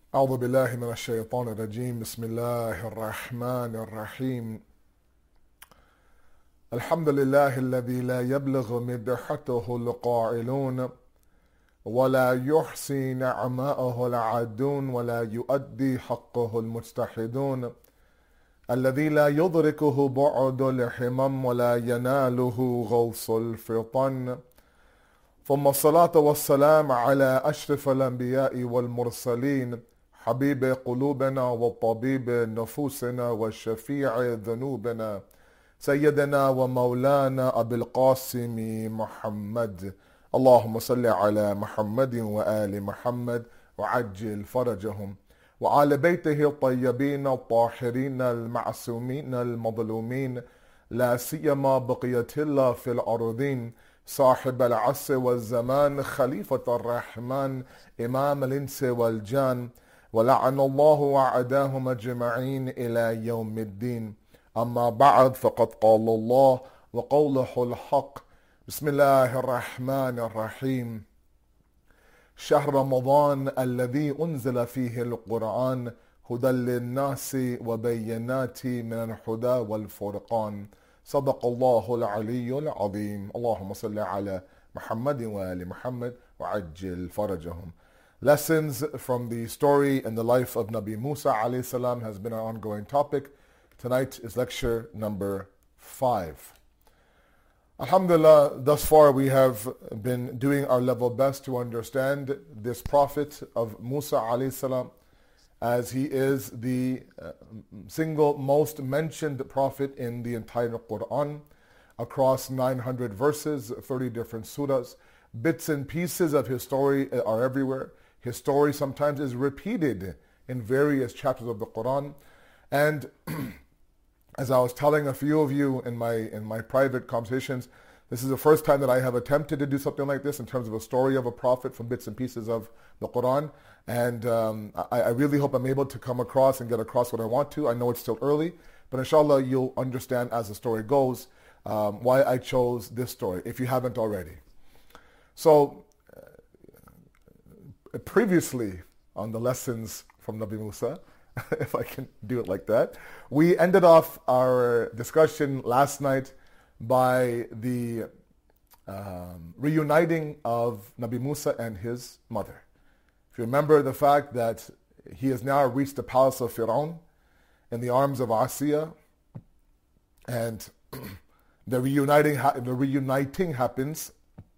أعوذ بالله من الشيطان الرجيم بسم الله الرحمن الرحيم الحمد لله الذي لا يبلغ مدحته القائلون ولا يحصي نعماءه العادون ولا يؤدي حقه المجتحدون الذي لا يدركه بعد الحمم ولا يناله غوص الفطن ثم الصلاة والسلام على أشرف الأنبياء والمرسلين حبيب قلوبنا وطبيب نفوسنا وشفيع ذنوبنا سيدنا ومولانا أبي القاسم محمد. اللهم صل على محمد وآل محمد وعجل فرجهم وآل بيته الطيبين الطاهرين المعصومين المظلومين لا سيما بقية الله في الأرضين صاحب العصر والزمان خليفة الرحمن إمام الإنس والجان ولعن الله وعداهم أجمعين إلى يوم الدين. أما بعد فقد قال الله وقوله الحق بسم الله الرحمن الرحيم شهر رمضان الذي أنزل فيه القرآن هدى للناس وبينات من الهدى والفرقان صدق الله العلي العظيم. اللهم صل على محمد وآل محمد وعجل فرجهم. Lessons from the story and the life of Nabi Musa alayhi salam has been our ongoing topic. Tonight is lecture number 5. Alhamdulillah, thus far we have been doing our level best to understand this prophet of Musa alayhi salam, as he is the single most mentioned prophet in the entire Quran, across 900 verses, 30 different surahs. Bits and pieces of his story are everywhere. His story sometimes is repeated in various chapters of the Quran. And as I was telling a few of you in my private conversations, this is the first time that I have attempted to do something like this in terms of a story of a prophet from bits and pieces of the Quran. And I really hope I'm able to come across and get across what I want to. I know it's still early, but inshallah you'll understand as the story goes why I chose this story, if you haven't already. So, previously on the lessons from Nabi Musa, if I can do it like that, we ended off our discussion last night by the reuniting of Nabi Musa and his mother. If you remember the fact that he has now reached the palace of Fir'aun in the arms of Asiya, and the reuniting happens,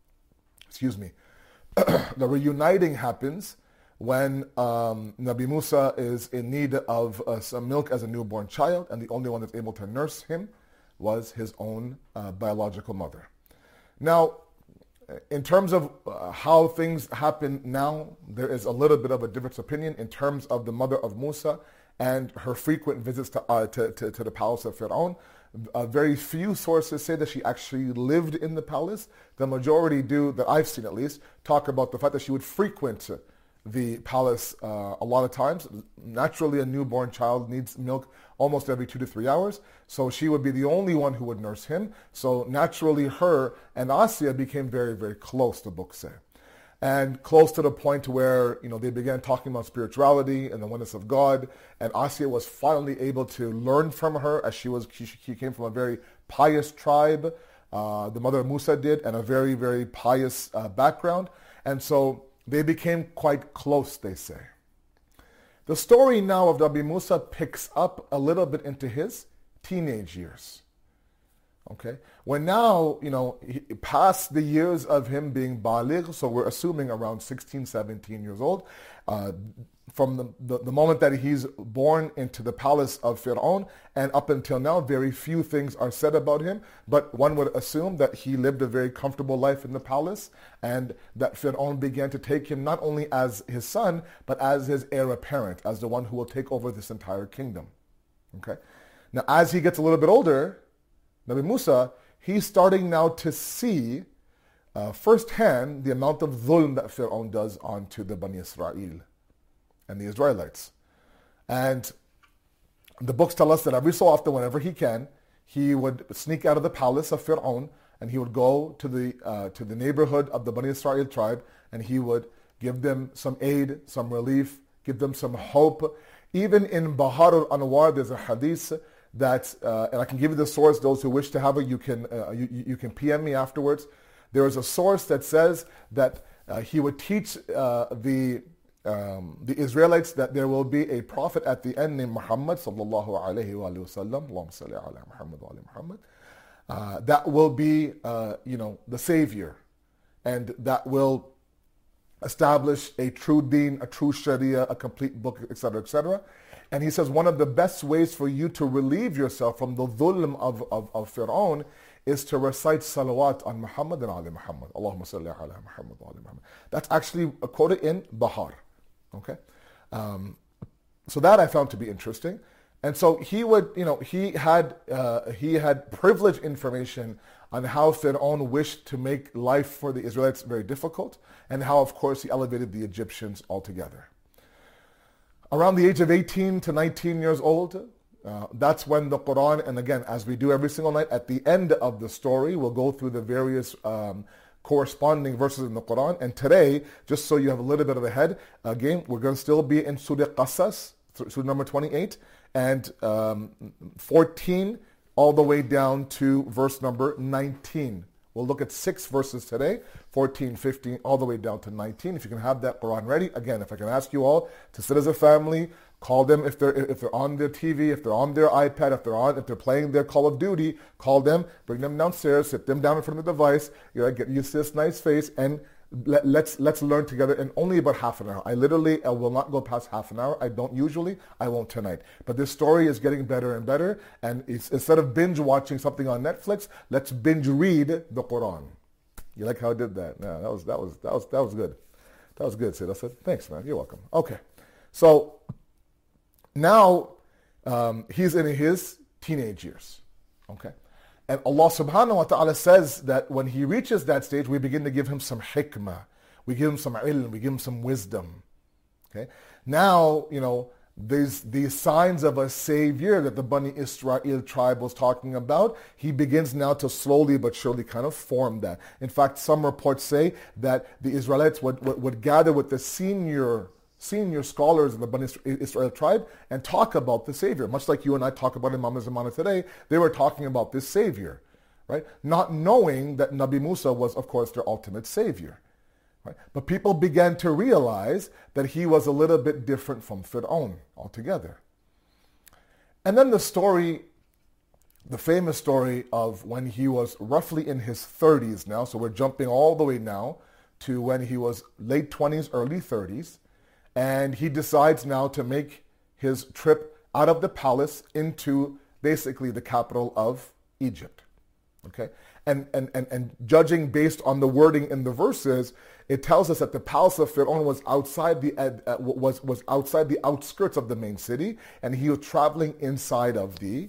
the reuniting happens when Nabi Musa is in need of some milk as a newborn child, and the only one that's able to nurse him was his own biological mother. Now, in terms of how things happen now, there is a little bit of a difference of opinion in terms of the mother of Musa and her frequent visits to the palace of Fir'aun. Very few sources say that she actually lived in the palace. The majority do, that I've seen at least, talk about the fact that she would frequent the palace a lot of times. Naturally, a newborn child needs milk almost every 2 to 3 hours, so she would be the only one who would nurse him. So naturally, her and Asiya became very, very close, the books say. And close to the point where, they began talking about spirituality and the oneness of God. And Asiya was finally able to learn from her, as she came from a very pious tribe. The mother of Musa did, and a very, very pious background. And so they became quite close, they say. The story now of Nabi Musa picks up a little bit into his teenage years. Okay, when now, past the years of him being baligh, so we're assuming around 16, 17 years old, from the moment that he's born into the palace of Fir'aun, and up until now, very few things are said about him, but one would assume that he lived a very comfortable life in the palace, and that Fir'aun began to take him not only as his son, but as his heir apparent, as the one who will take over this entire kingdom. Okay, now as he gets a little bit older, Nabi Musa, he's starting now to see firsthand the amount of dhulm that Fir'aun does onto the Bani Israel and the Israelites. And the books tell us that every so often, whenever he can, he would sneak out of the palace of Fir'aun and he would go to the neighborhood of the Bani Israel tribe, and he would give them some aid, some relief, give them some hope. Even in Bahar al-Anwar, there's a hadith that, and I can give you the source, those who wish to have it, you can PM me afterwards. There is a source that says that he would teach the Israelites that there will be a prophet at the end named Muhammad sallallahu alayhi wa sallam, Allahumma salli ala Muhammad wa ala Muhammad, that will be the savior, and that will establish a true deen, a true sharia, a complete book, etc., etc. And he says one of the best ways for you to relieve yourself from the dhulm of Fir'aun is to recite salawat on Muhammad and Ali Muhammad. Allahumma salli ala Muhammad wa ali Muhammad. That's actually quoted in Bahar. Okay? So that I found to be interesting. And so he would, he had privileged information on how Fir'aun wished to make life for the Israelites very difficult, and how, of course, he elevated the Egyptians altogether. Around the age of 18 to 19 years old, that's when the Quran, and again, as we do every single night, at the end of the story, we'll go through the various corresponding verses in the Quran. And today, just so you have a little bit of a head, again, we're going to still be in Surah Qasas, Surah number 28, and 14 all the way down to verse number 19. We'll look at 6 verses today, 14, 15, all the way down to 19. If you can have that Quran ready. Again, if I can ask you all to sit as a family, call them if they're on their TV, if they're on their iPad, if they're playing their Call of Duty, call them, bring them downstairs, sit them down in front of the device, get used to this nice face, and let's learn together in only about half an hour. I will not go past half an hour. I don't usually. I won't tonight. But this story is getting better and better. And instead of binge watching something on Netflix, let's binge read the Quran. You like how I did that? Yeah, that was good. That was good, Sid. I said, thanks, man. You're welcome. Okay, so now he's in his teenage years. Okay. And Allah subhanahu wa ta'ala says that when he reaches that stage, we begin to give him some hikmah. We give him some ilm. We give him some wisdom. Okay. Now, these signs of a savior that the Bani Israel tribe was talking about, he begins now to slowly but surely kind of form that. In fact, some reports say that the Israelites would gather with the senior scholars in the Bani Israel tribe and talk about the Savior. Much like you and I talk about Imam Zamana today, they were talking about this Savior, right? Not knowing that Nabi Musa was, of course, their ultimate Savior. Right? But people began to realize that he was a little bit different from Fir'aun altogether. And then the famous story of when he was roughly in his 30s now, so we're jumping all the way now to when he was late 20s, early 30s, and he decides now to make his trip out of the palace into basically the capital of Egypt. Okay? And judging based on the wording in the verses, it tells us that the palace of Fir'aun was outside the outskirts of the main city, and he was traveling inside of the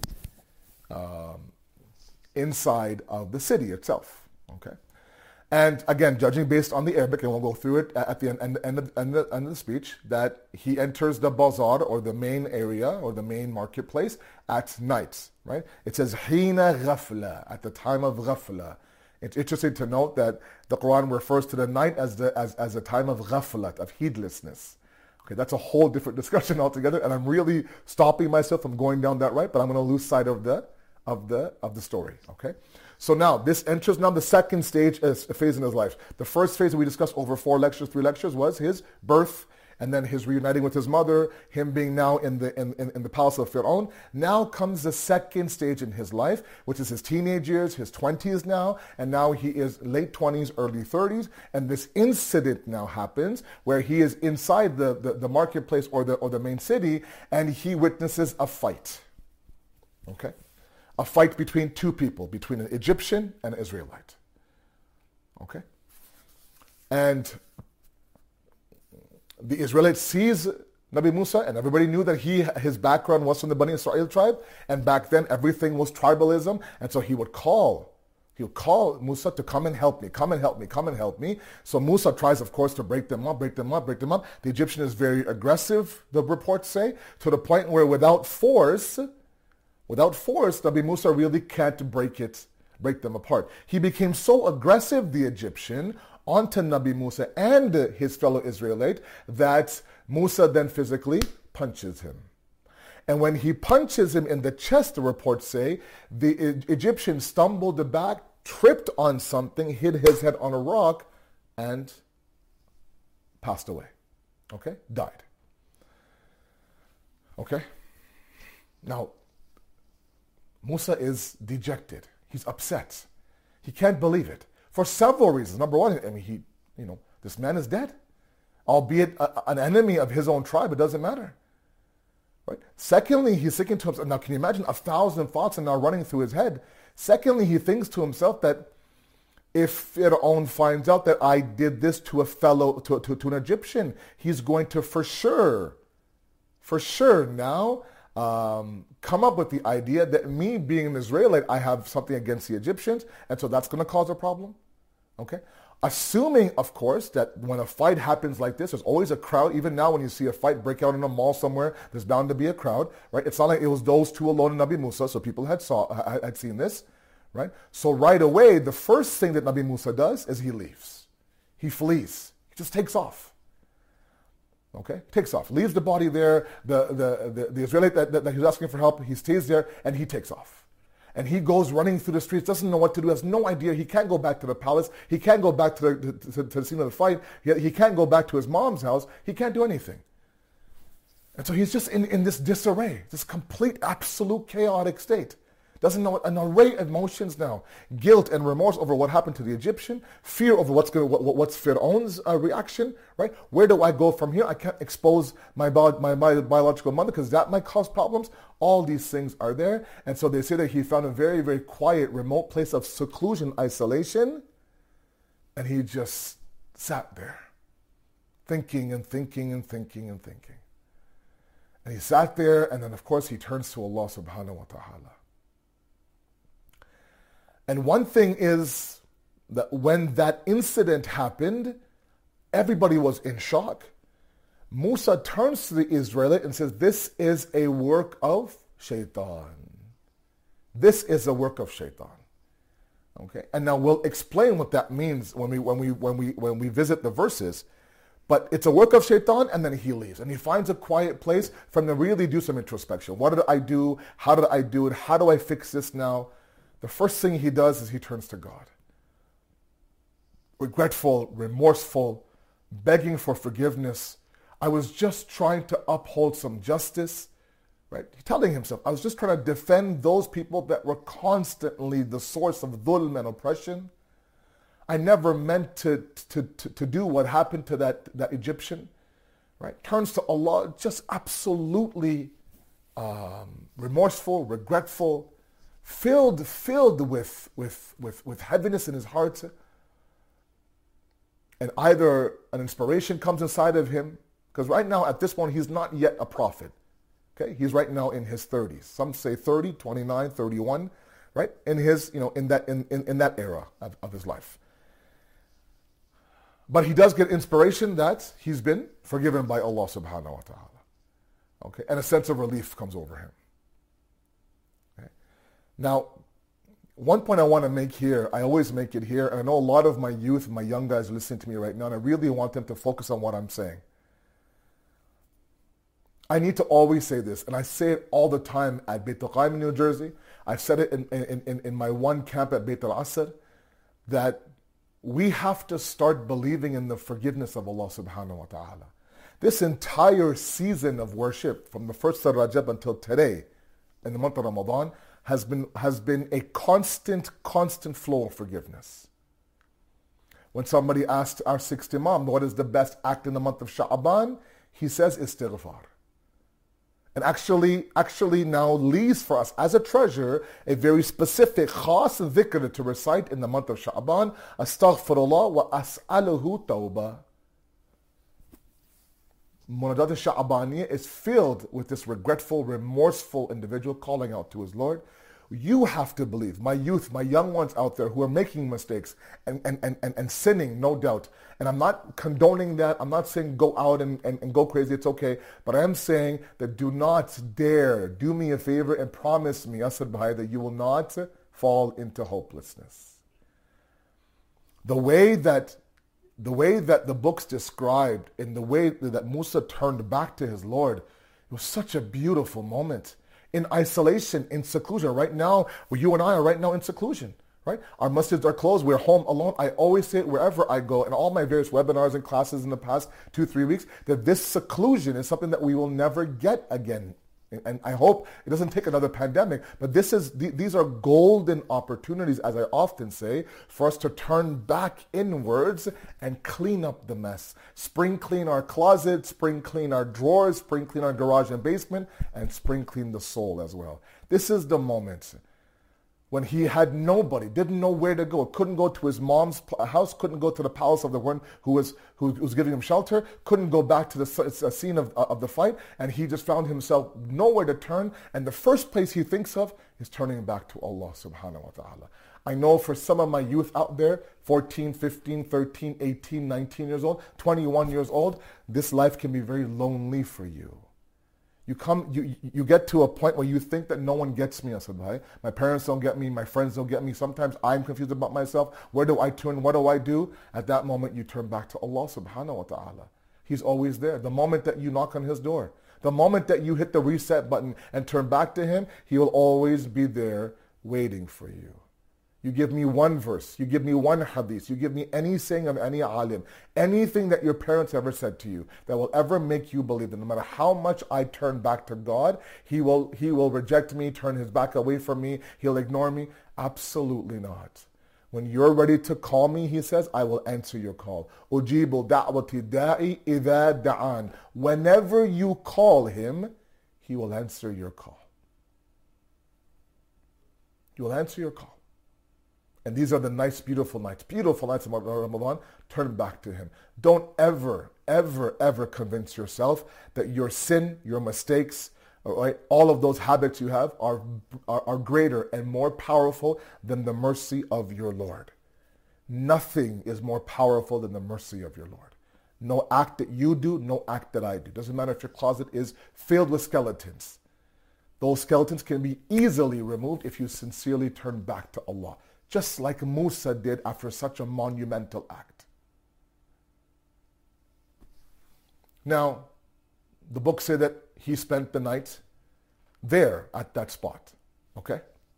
city itself. Okay? And again, judging based on the Arabic, and we'll go through it at the end of the speech, that he enters the bazaar, or the main area, or the main marketplace, at night. Right? It says, Hina ghafla, at the time of ghafla. It's interesting to note that the Quran refers to the night as a time of ghaflat, of heedlessness. Okay, that's a whole different discussion altogether, and I'm really stopping myself from going down that right, but I'm going to lose sight of the story. Okay. So now, this enters now the second phase in his life. The first phase that we discussed over 3 lectures, was his birth, and then his reuniting with his mother, him being now in the palace of Fir'aun. Now comes the second stage in his life, which is his teenage years, his 20s now, and now he is late 20s, early 30s, and this incident now happens where he is inside the marketplace or the main city, and he witnesses a fight. Okay? A fight between two people, between an Egyptian and an Israelite. Okay? And the Israelite sees Nabi Musa, and everybody knew that his background was from the Bani Israel tribe, and back then everything was tribalism, and so he would call Musa to come and help me, come and help me, come and help me. So Musa tries, of course, to break them up. The Egyptian is very aggressive, the reports say, to the point where without force, Nabi Musa really can't break them apart. He became so aggressive, the Egyptian, onto Nabi Musa and his fellow Israelite that Musa then physically punches him. And when he punches him in the chest, the reports say, the Egyptian stumbled back, tripped on something, hit his head on a rock, and passed away. Okay? Died. Okay? Now, Musa is dejected. He's upset. He can't believe it for several reasons. Number one, I mean, this man is dead, albeit an enemy of his own tribe. It doesn't matter. Right? Secondly, he's thinking to himself, now can you imagine 1,000 thoughts are now running through his head? Secondly, he thinks to himself that if Fir'aun finds out that I did this to a fellow, to an Egyptian, he's going to for sure now come up with the idea that me being an Israelite, I have something against the Egyptians, and so that's going to cause a problem. Okay? Assuming, of course, that when a fight happens like this, there's always a crowd. Even now when you see a fight break out in a mall somewhere, there's bound to be a crowd, right? It's not like it was those two alone in Nabi Musa, so people had seen this, right? So right away, the first thing that Nabi Musa does is he leaves. He flees. He just takes off. Okay? Takes off. Leaves the body there. The Israelite that he was asking for help, he stays there and he takes off. And he goes running through the streets, doesn't know what to do, has no idea. He can't go back to the palace. He can't go back to the scene of the fight. He can't go back to his mom's house. He can't do anything. And so he's just in this disarray, this complete, absolute chaotic state. Doesn't know what, an array of emotions now. Guilt and remorse over what happened to the Egyptian. Fear over what's Fir'aun's reaction, right? Where do I go from here? I can't expose my biological mother because that might cause problems. All these things are there. And so they say that he found a very, very quiet, remote place of seclusion, isolation. And he just sat there, thinking and thinking and thinking and thinking. And he sat there, and then of course he turns to Allah subhanahu wa ta'ala. And one thing is that when that incident happened, everybody was in shock. Musa turns to the Israelite and says, this is a work of shaitan. This is a work of shaitan. Okay? And now we'll explain what that means when we visit the verses. But it's a work of shaitan, and then he leaves. And he finds a quiet place for him to really do some introspection. What did I do? How did I do it? How do I fix this now? The first thing he does is he turns to God. Regretful, remorseful, begging for forgiveness. I was just trying to uphold some justice, right? Telling himself, I was just trying to defend those people that were constantly the source of dhulm and oppression. I never meant to do what happened to that Egyptian, right? Turns to Allah, just absolutely remorseful, regretful, filled with heaviness in his heart. And either an inspiration comes inside of him, because right now at this point he's not yet a prophet. Okay, he's right now in his 30s. Some say 30, 29, 31, right? In his, in that era of his life. But he does get inspiration that he's been forgiven by Allah subhanahu wa ta'ala. Okay, and a sense of relief comes over him. Now, one point I want to make here, I always make it here, and I know a lot of my youth, my young guys are listening to me right now, and I really want them to focus on what I'm saying. I need to always say this, and I say it all the time at Beit al-Qaim in New Jersey. I've said it in my one camp at Beit al-Asr, that we have to start believing in the forgiveness of Allah subhanahu wa ta'ala. This entire season of worship, from the first of Rajab until today, in the month of Ramadan, has been a constant flow of forgiveness. When somebody asked our sixth Imam, what is the best act in the month of Sha'aban? He says istighfar. And actually now leaves for us as a treasure a very specific khas dhikr to recite in the month of Sha'aban. Astaghfirullah wa as'aluhu tawbah. Munajat al-Sha'abaniyah is filled with this regretful, remorseful individual calling out to his Lord. You have to believe, my youth, my young ones out there who are making mistakes and sinning, no doubt. And I'm not condoning that. I'm not saying go out and go crazy. It's okay. But I am saying that do not dare, do me a favor and promise me, Asad Bhai, that you will not fall into hopelessness. The way that the way that the books described, in the way that Musa turned back to his Lord, it was such a beautiful moment. In isolation, in seclusion. Right now, you and I are right now in seclusion. Right? Our masjids are closed. We're home alone. I always say it wherever I go, in all my various webinars and classes in the past 2-3 weeks, that this seclusion is something that we will never get again. And I hope it doesn't take another pandemic, but these are golden opportunities, as I often say, for us to turn back inwards and clean up the mess. Spring clean our closet, spring clean our drawers, spring clean our garage and basement, and spring clean the soul as well. This is the moment when he had nobody, didn't know where to go, couldn't go to his mom's house, couldn't go to the palace of the one who was giving him shelter, couldn't go back to the scene of the fight, and he just found himself nowhere to turn, and the first place he thinks of is turning back to Allah subhanahu wa ta'ala. I know for some of my youth out there, 14, 15, 13, 18, 19 years old, 21 years old, this life can be very lonely for you. You get to a point where you think that no one gets me. I said, "Bhai, my parents don't get me, my friends don't get me. Sometimes I'm confused about myself. Where do I turn? What do I do?" At that moment, you turn back to Allah subhanahu wa ta'ala. He's always there. The moment that you knock on his door, the moment that you hit the reset button and turn back to him, he will always be there waiting for you. You give me one verse, you give me one hadith, you give me any saying of any alim, anything that your parents ever said to you that will ever make you believe that no matter how much I turn back to God, he will reject me, turn his back away from me, he'll ignore me. Absolutely not. When you're ready to call me, he says, I will answer your call. Ujibu da'wati da'i idha da'an. Whenever you call him, he will answer your call. He will answer your call. And these are the nice, beautiful nights of Ramadan. Turn back to him. Don't ever, ever, ever convince yourself that your sin, your mistakes, right, all of those habits you have are greater and more powerful than the mercy of your Lord. Nothing is more powerful than the mercy of your Lord. No act that you do, no act that I do. Doesn't matter if your closet is filled with skeletons. Those skeletons can be easily removed if you sincerely turn back to Allah. Just like Musa did after such a monumental act. Now, the books say that he spent the night there at that spot. Okay?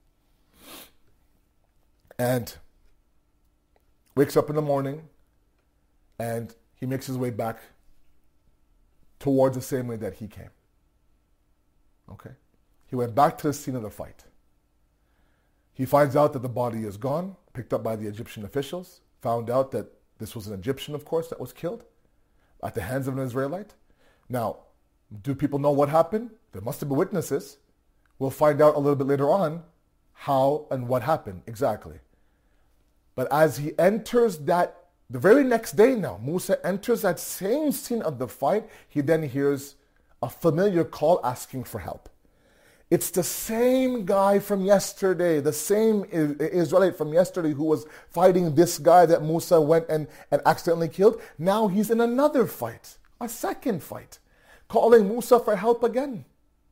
And wakes up in the morning and he makes his way back towards the same way that he came. Okay? He went back to the scene of the fight. He finds out that the body is gone, picked up by the Egyptian officials, found out that this was an Egyptian, of course, that was killed at the hands of an Israelite. Now, do people know what happened? There must have been witnesses. We'll find out a little bit later on how and what happened exactly. But as he enters the very next day now, Musa enters that same scene of the fight, he then hears a familiar call asking for help. It's the same guy from yesterday, the same Israelite from yesterday who was fighting this guy that Musa went and accidentally killed. Now he's in another fight, a second fight, calling Musa for help again.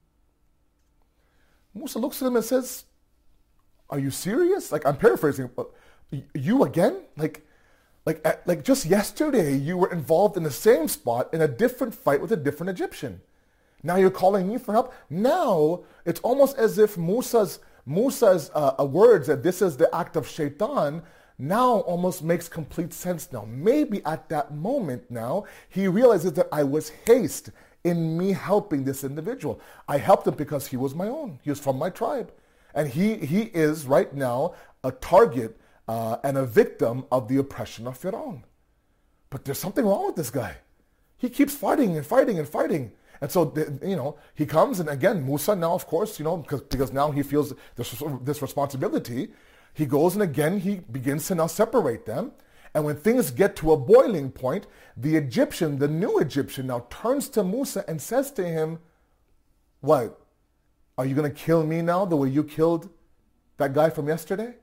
Musa looks at him and says, "Are you serious?" Like, I'm paraphrasing, but you again? Like just yesterday you were involved in the same spot in a different fight with a different Egyptian. Now you're calling me for help. Now it's almost as if Musa's words that this is the act of shaitan now almost makes complete sense now. Maybe at that moment now he realizes that I was haste in me helping this individual. I helped him because he was my own. He was from my tribe. And he is right now a target and a victim of the oppression of Fir'aun. But there's something wrong with this guy. He keeps fighting and fighting and fighting. And so, he comes, and again, Musa now, of course, because now he feels this responsibility, he goes and again, he begins to now separate them. And when things get to a boiling point, the new Egyptian now turns to Musa and says to him, "What? Are you going to kill me now the way you killed that guy from yesterday?"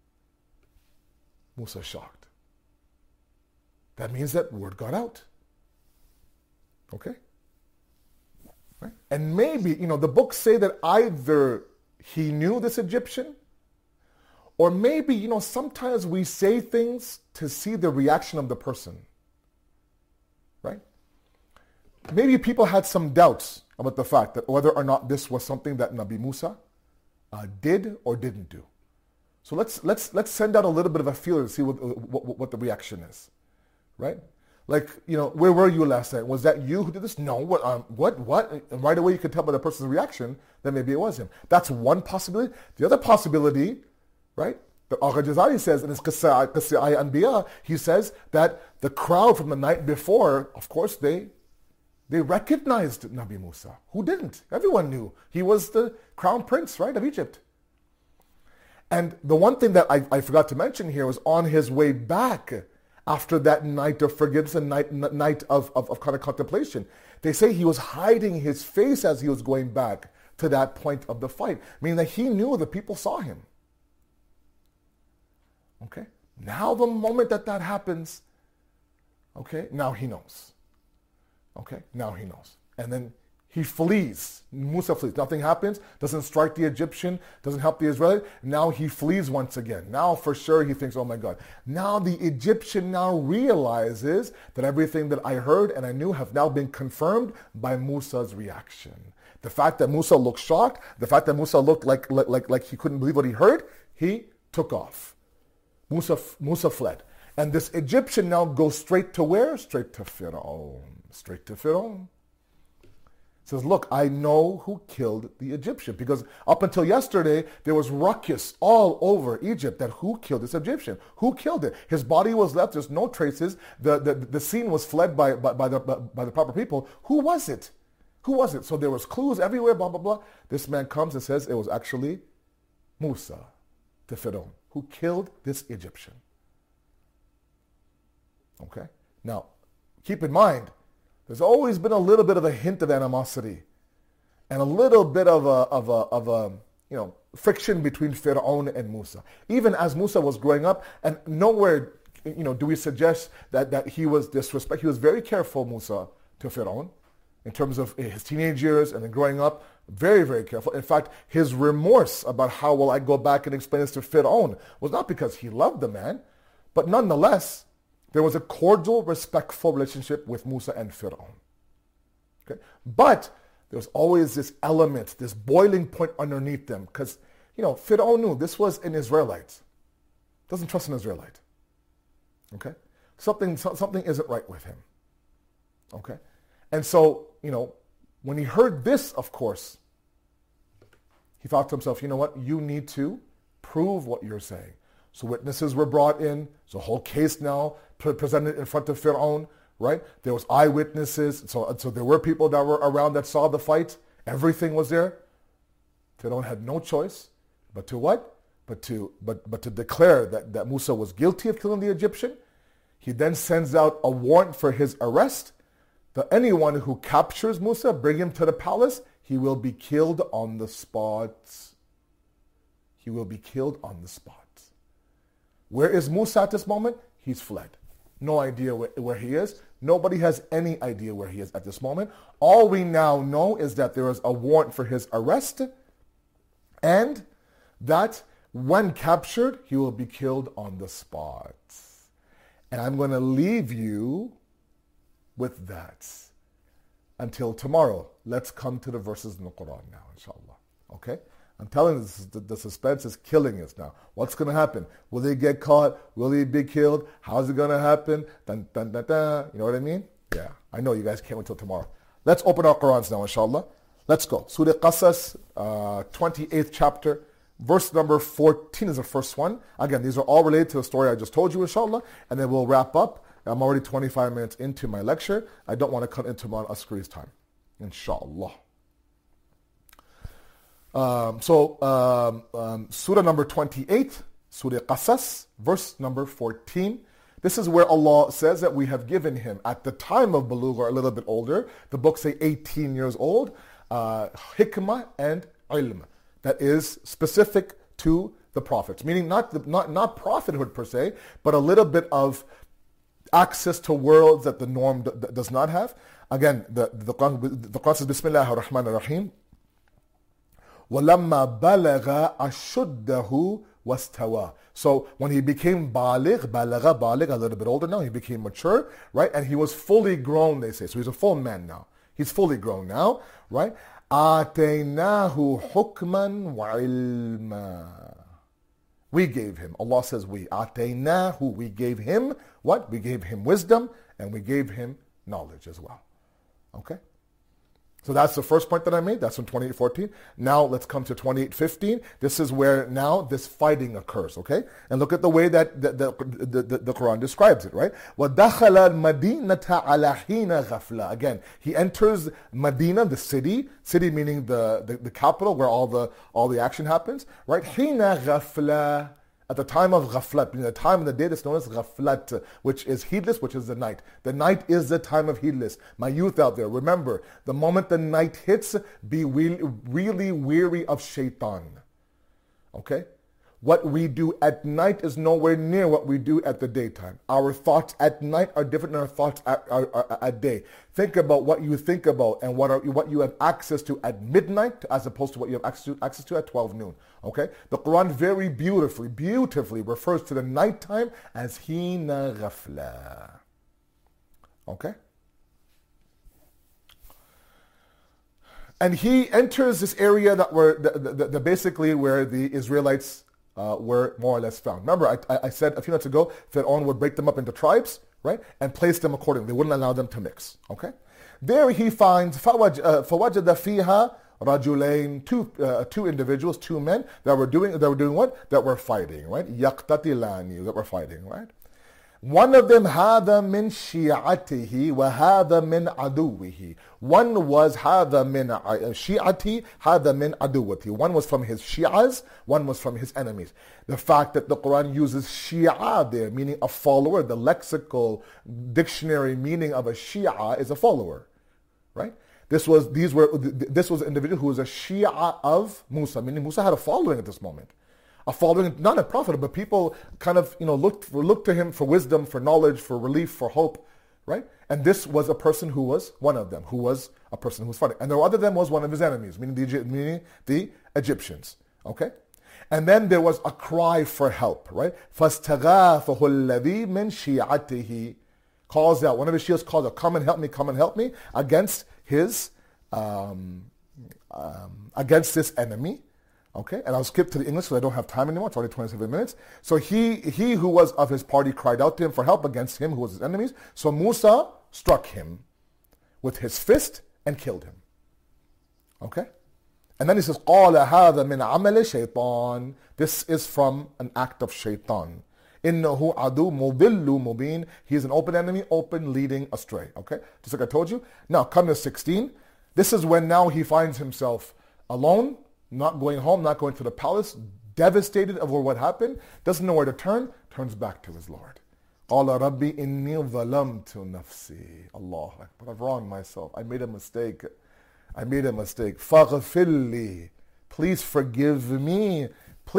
Musa's shocked. That means that word got out. Okay? Right? And maybe, the books say that either he knew this Egyptian, or maybe, sometimes we say things to see the reaction of the person. right? Maybe people had some doubts about the fact that whether or not this was something that Nabi Musa did or didn't do. So let's send out a little bit of a feeler to see what the reaction is, right? Like, where were you last night? Was that you who did this? No. What? And right away you could tell by the person's reaction that maybe it was him. That's one possibility. The other possibility, right? The Agha Jazari says in his Qissa Anbiya, he says that the crowd from the night before, of course, they recognized Nabi Musa. Who didn't? Everyone knew. He was the crown prince, right, of Egypt. And the one thing that I forgot to mention here was on his way back after that night of forgiveness and night of kind of contemplation, they say he was hiding his face as he was going back to that point of the fight, meaning that he knew the people saw him. Okay? Now the moment that happens, okay, now he knows. Okay, now he knows. And then he flees. Musa flees. Nothing happens. Doesn't strike the Egyptian. Doesn't help the Israeli. Now he flees once again. Now for sure he thinks, oh my God. Now the Egyptian now realizes that everything that I heard and I knew have now been confirmed by Musa's reaction. The fact that Musa looked shocked, the fact that Musa looked like he couldn't believe what he heard, he took off. Musa fled. And this Egyptian now goes straight to where? Straight to Pharaoh. Straight to Pharaoh. Says, look, I know who killed the Egyptian. Because up until yesterday, there was ruckus all over Egypt that who killed this Egyptian? Who killed it? His body was left. There's no traces. The scene was fled by the proper people. Who was it? Who was it? So there was clues everywhere, blah, blah, blah. This man comes and says it was actually Musa to Pharaoh who killed this Egyptian. Okay? Now, keep in mind, there's always been a little bit of a hint of animosity and a little bit of a friction between Fir'aun and Musa. Even as Musa was growing up, and nowhere do we suggest that he was disrespectful. He was very careful, Musa, to Fir'aun in terms of his teenage years and then growing up. Very, very careful. In fact, his remorse about how will I go back and explain this to Fir'aun was not because he loved the man, but nonetheless, there was a cordial, respectful relationship with Musa and Fir'aun. Okay? But there was always this element, this boiling point underneath them. Because, Fir'aun knew this was an Israelite. Doesn't trust an Israelite. Okay? Something isn't right with him. Okay? And so, when he heard this, of course, he thought to himself, you know what? You need to prove what you're saying. So witnesses were brought in. So a whole case now presented in front of Fir'aun, right? There was eyewitnesses. So there were people that were around that saw the fight. Everything was there. Fir'aun had no choice but to what? But to declare that Musa was guilty of killing the Egyptian. He then sends out a warrant for his arrest. That anyone who captures Musa, bring him to the palace, he will be killed on the spot. He will be killed on the spot. Where is Musa at this moment? He's fled. No idea where he is. Nobody has any idea where he is at this moment. All we now know is that there is a warrant for his arrest and that when captured, he will be killed on the spot. And I'm going to leave you with that until tomorrow. Let's come to the verses in the Quran now, inshallah. Okay? I'm telling you, the suspense is killing us now. What's going to happen? Will they get caught? Will they be killed? How's it going to happen? Dun, dun, dun, dun. You know what I mean? Yeah, I know you guys can't wait till tomorrow. Let's open our Qurans now, inshallah. Let's go. Surah Qasas, 28th chapter, verse number 14 is the first one. Again, these are all related to the story I just told you, inshallah, and then we'll wrap up. I'm already 25 minutes into my lecture. I don't want to cut into Mount Askari's time, inshallah. Surah number 28, Surah Qasas, verse number 14. This is where Allah says that we have given him, at the time of Bulugh, or a little bit older, the books say 18 years old, hikmah and ilm. That is specific to the prophets, meaning not prophethood per se, but a little bit of access to worlds that the norm does not have. Again, the Quran says, Bismillah ar-Rahman ar-Rahim. وَلَمَّا بَلَغَ أَشُدَّهُ wastawa. So when he became balagha, a little bit older now, he became mature, right? And he was fully grown, they say. So he's a full man now. He's fully grown now, right? آتَيْنَاهُ حُكْمًا وَعِلْمًا. We gave him, Allah says we, آتَيْنَاهُ, we gave him, what? We gave him wisdom and we gave him knowledge as well. Okay? So that's the first point that I made. That's from 28:14. Now let's come to 28:15. This is where now this fighting occurs, okay? And look at the way that the Quran describes it, right? وَدَخَلَ الْمَدِينَةَ عَلَى حِينَ غَفْلَةٍ. Again, he enters Medina, the city meaning the capital where all the action happens, right? حِينَ غَفْلَةٍ. At the time of ghaflat, meaning the time of the day that's known as ghaflat, which is heedless, which is the night. The night is the time of heedless. My youth out there, remember, the moment the night hits, be really weary of shaitan. Okay? What we do at night is nowhere near what we do at the daytime. Our thoughts at night are different than our thoughts at day. Think about what you think about and what you have access to at midnight as opposed to what you have access to at 12 noon. Okay? The Quran very beautifully refers to the nighttime as hina ghafla. Okay? And he enters this area that were basically where the Israelites were more or less found. Remember, I said a few minutes ago, Fir'aun would break them up into tribes, right? And place them accordingly. They wouldn't allow them to mix, okay? There he finds, فَوَجَدَ فِيهَا رَجُلَيْن, two individuals, two men, that were doing what? That were fighting, right? يَقْتَتِلَانِ, that were fighting, right? One of them هذا من شيعته وهذا من عدوه. One was هذا من شيعته هذا من عدوته. One was from his Shi'as, one was from his enemies. The fact that the Quran uses Shi'a there, meaning a follower, the lexical dictionary meaning of a Shi'a is a follower, right? This was an individual who was a Shi'a of Musa, meaning Musa had a following at this moment. A following, not a prophet, but people kind of, looked to him for wisdom, for knowledge, for relief, for hope, right? And this was a person who was one of them, who was a person who was fighting. And the other than was one of his enemies, meaning the Egyptians, okay? And then there was a cry for help, right? فَاسْتَغَاثَهُ الَّذِي مِنْ شِيعَتِهِ. Calls out, one of his shields calls out, come and help me, against his, against this enemy. Okay, and I'll skip to the English because I don't have time anymore. It's already 27 minutes. So he who was of his party cried out to him for help against him who was his enemies. So Musa struck him with his fist and killed him. Okay? And then he says, قَالَ هَذَا مِنْ عَمَلِ شَيْطَانٍ. This is from an act of shaitan. إِنَّهُ عَدُو مُضِلُّ مُبِينٌ. He is an open enemy, open leading astray. Okay? Just like I told you. Now, come to 16. This is when now he finds himself alone, not going home, not going to the palace, devastated over what happened, doesn't know where to turn, turns back to his Lord. قَالَ رَبِّي إِنِّي ظَلَمْتُ نَفْسِي. Allah Akbar, I've wronged myself. I made a mistake. فَغْفِرْ لِي. Please forgive me.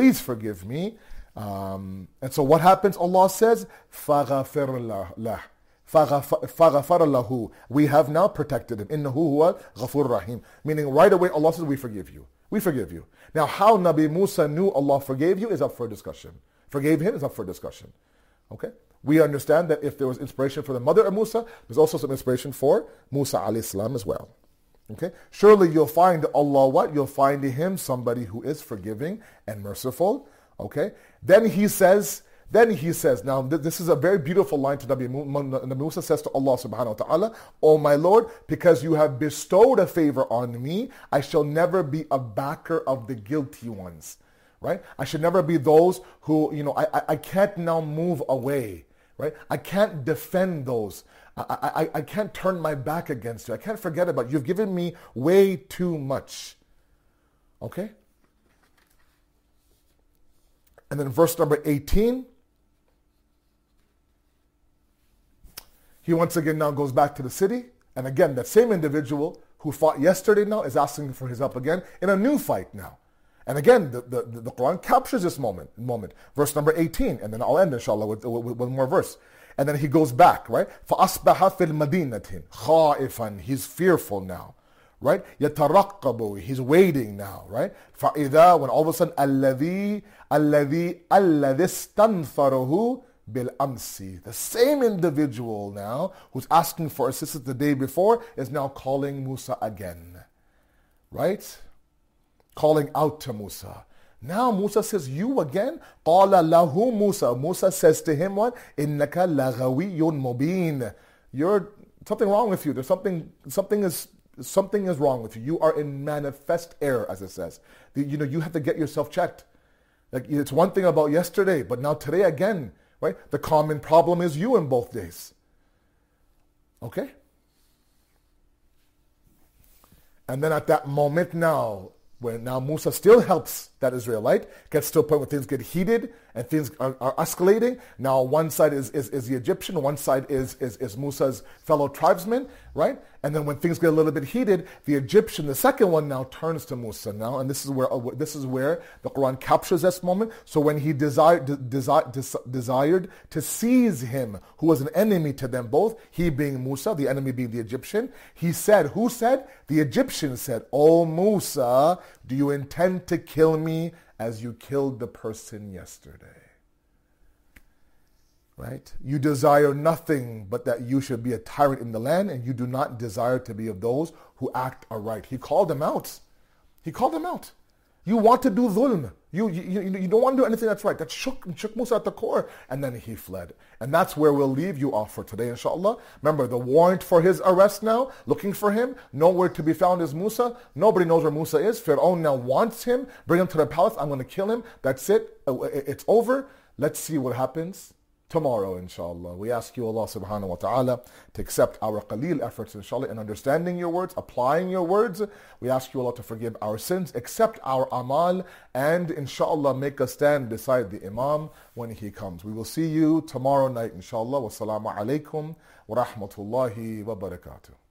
And so what happens? Allah says, فَغَفِرْ لَهُ. فَغَفَرَ لَهُ. We have now protected him. إِنَّهُ هُوَ غَفُورٌ رَحِيمٌ. Meaning right away Allah says, we forgive you. We forgive you. Now, how Nabi Musa knew Allah forgave you is up for discussion. Forgave him is up for discussion. Okay? We understand that if there was inspiration for the mother of Musa, there's also some inspiration for Musa alayhi salam as well. Okay? Surely you'll find Allah what? You'll find him somebody who is forgiving and merciful. Okay? Then he says, now this is a very beautiful line to Nabi Musa says to Allah subhanahu wa ta'ala, "O my Lord, because you have bestowed a favor on me, I shall never be a backer of the guilty ones." Right? I should never be those who, I can't now move away. Right? I can't defend those. I can't turn my back against you. I can't forget about you. You've given me way too much. Okay? And then verse number 18, he once again now goes back to the city. And again, that same individual who fought yesterday now is asking for his help again in a new fight now. And again, the Quran captures this moment. Verse number 18, and then I'll end inshallah with one more verse. And then he goes back, right? فَأَصْبَحَ فِي الْمَدِينَةِ خَائِفًا. He's fearful now, right? يَتَرَقَّبُ, he's waiting now, right? فَإِذَا, when all of a sudden, الَّذِي اسْتَنْفَرَهُ بِالْأَمْسِ, the same individual now who's asking for assistance the day before is now calling Musa again, right? Calling out to Musa. Now Musa says, you again? قَالَ لَهُ Musa. Musa says to him what? إِنَّكَ لَغَوِيٌّ مُبِينٌ. You're, something wrong with you. There's something is wrong with you. You are in manifest error, as it says. You have to get yourself checked. Like, it's one thing about yesterday, but now today again, right? The common problem is you in both days. Okay? And then at that moment now, when now Musa still helps that Israelite, gets to a point where things get heated and things are escalating. Now one side is the Egyptian, one side is Musa's fellow tribesmen, right? And then when things get a little bit heated, the Egyptian, the second one now turns to Musa now, and this is where the Quran captures this moment. So when he desired to seize him, who was an enemy to them both, he being Musa, the enemy being the Egyptian, he said, who said? The Egyptian said, "O Musa, do you intend to kill me as you killed the person yesterday?" Right? You desire nothing but that you should be a tyrant in the land, and you do not desire to be of those who act aright. He called them out. He called them out. You want to do dhulm. You don't want to do anything that's right. That shook Musa at the core. And then he fled. And that's where we'll leave you off for today, inshallah. Remember, the warrant for his arrest now, looking for him, nowhere to be found is Musa. Nobody knows where Musa is. Fir'aun now wants him. Bring him to the palace. I'm going to kill him. That's it. It's over. Let's see what happens tomorrow, inshallah. We ask you, Allah subhanahu wa ta'ala, to accept our qaleel efforts, inshallah, in understanding your words, applying your words. We ask you, Allah, to forgive our sins, accept our amal, and inshallah, make us stand beside the Imam when he comes. We will see you tomorrow night, inshallah. Wassalamu alaikum wa rahmatullahi wa barakatuh.